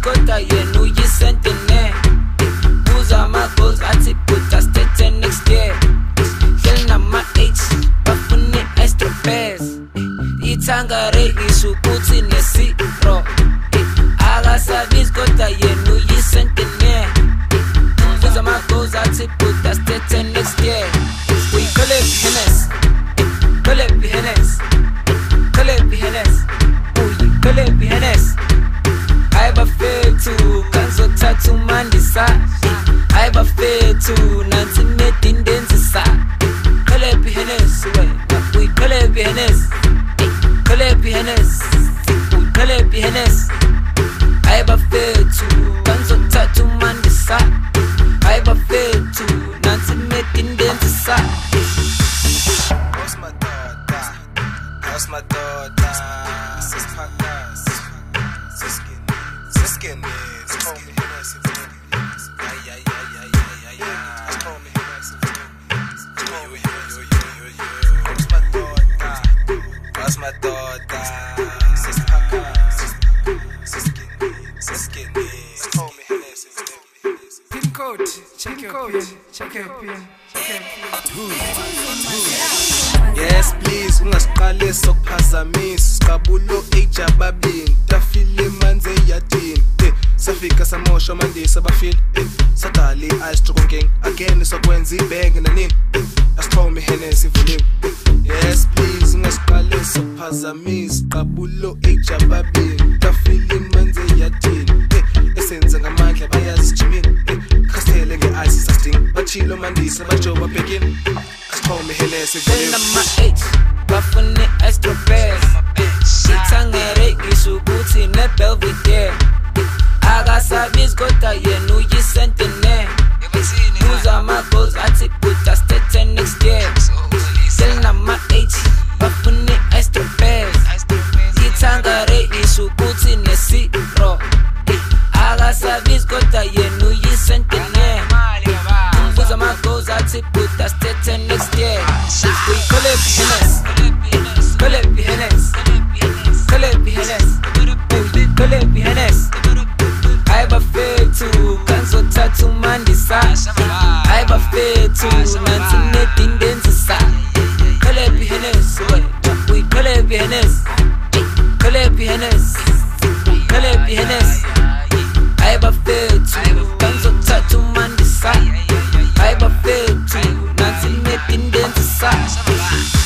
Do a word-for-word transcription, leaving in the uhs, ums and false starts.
kodwa yena uyisentene buza ama-goals athi bhuta stethe next year hleli nama-H bafune i-strawberries ithanga reyis ukuthi nesiro akasabizi kodwa yena uyisentene buza ama-goals athi bhuta stethe next year uyikhole Hennes khole Hennes khole Hennes uyikhole Hennes ayibafethu kanzothatha umandisa ayibafethu nansi nedindenzisa khole Hennes uyikhole Hennes khole Hennes uyikhole Hennes ayibafethu kanzothatha umandisa ayibafethu nansi nedindenzisa. That's my daughter. Sis Pakas. Siskin. Siskin. It's called me Hennes. Yeah, yeah, yeah, yeah, yeah, yeah. It's called me Hennes. It's called me Hennes. That's my daughter. That's my daughter. Sis Pakas. Siskin. Siskin. It's called me Hennes. Pin code. Check your pin. Check your pin. Check your pin. Yes please ungasiqale sokuphazamisa siqabulo age ababini tafile manze yadini eh safika samosha mandisa bafile eh sadali ice to gang again sokwenza ibhenge nanini asithome Hennes ivulile yes please ungasiqale sokuphazamisa siqabulo age ababini tafile manze yadini eh esenza ngamandla bayazijimini eh khasele nge-ice sasting bachilo mandisa bajoba bhekini asithome Hennes ivulile nama-H bafune i-strawberries ithanga reyis ukuthi ne-Belvedere akasabizi kodwa yena uyisentene buza ama-goals athi bhuta stethe next year hleli nama-H bafune i-strawberries ithanga reyis ukuthi nesiro akasabizi kodwa yena uyisentene buza ama-goals athi bhuta stethe next year uyikhole Hennes khole Hennes khole Hennes uyikhole Hennes ayibafethu kanzothatha umandisa ayibafethu nansi nedindenzisa khole Hennes uyikhole Hennes khole Hennes khole Hennes ayibafethu kanzothatha umandisa ayibafethu nansi nedindenzisa